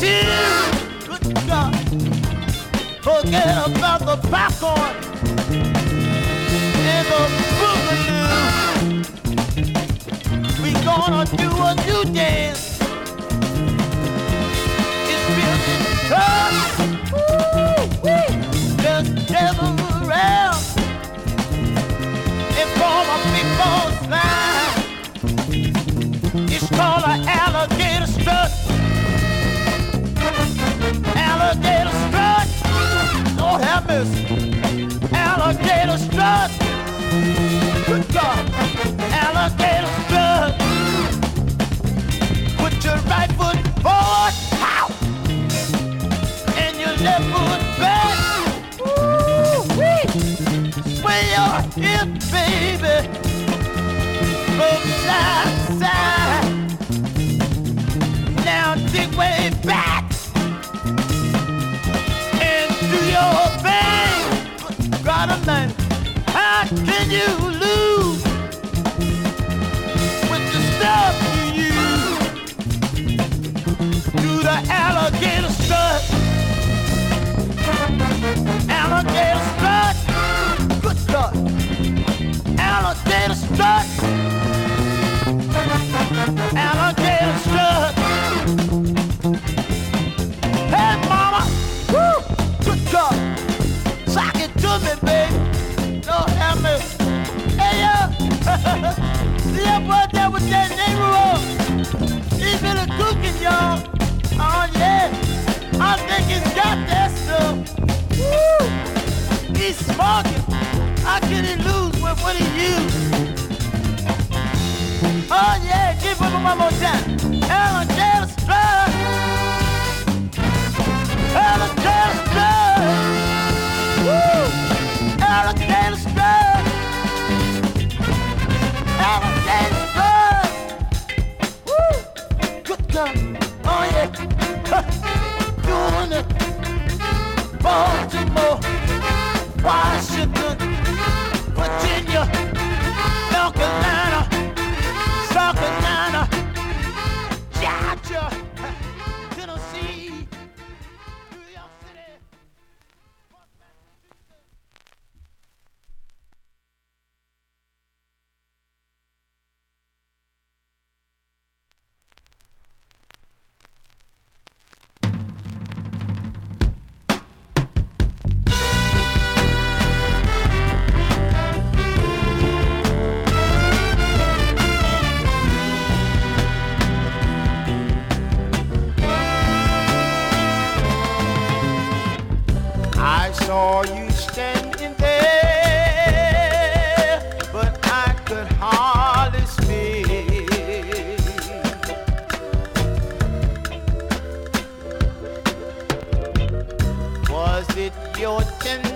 tears. Good God. Forget about the popcorn and the boogaloo. We gonna do a new dance. It's feeling tough. Just gather around and form a big ball line. It's called an alligator strut. Alligator strut. Lord have mercy. Alligator strut. Good God. Alligator strut. Put your right foot forward. Pow. And your left foot back. Woo-wee. Sway your hips, baby. From side to side. Now dig way back. Do your thing, God Almighty. How can you lose with the stuff you use? Do the alligator strut, alligator strut. Good God, alligator strut, alligator strut. Hey, mama, woo! Good God, sock it to me, baby. Lord have mercy. Hey, yo. See that boy there with that neighbor? He's really cooking, y'all. Oh, yeah. I think he's got that stuff. Woo. He's smoking. How can he lose with what he used? Oh, yeah. Give him one more time. Alligator strut. Alligator strut. Woo! Alligator strut. Alligator strut. Woo! Good God. Oh yeah. Doing it. Baltimore, Washington, Virginia, North Carolina, South Carolina, Georgia, Tennessee. Saw you standing there, but I could hardly speak. Was it your tender